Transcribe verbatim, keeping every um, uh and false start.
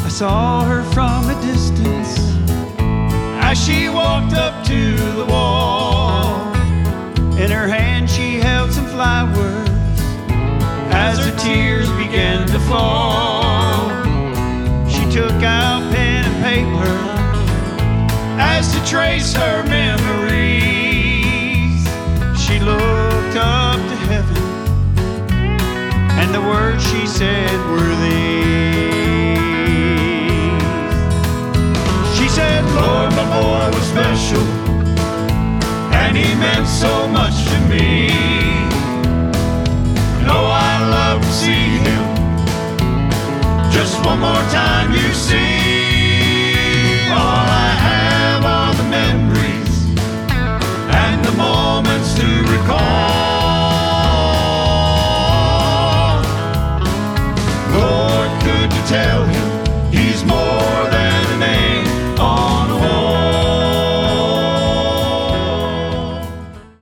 I saw her from a distance as she walked up to the wall. In her hand she held some flowers as her tears began to fall. She took out pen and paper as to trace her memories. She looked up to heaven, and the words she said were these. She said, Lord, my boy was special, and he meant so much to me. And oh, I'd love to see him just one more time, you see.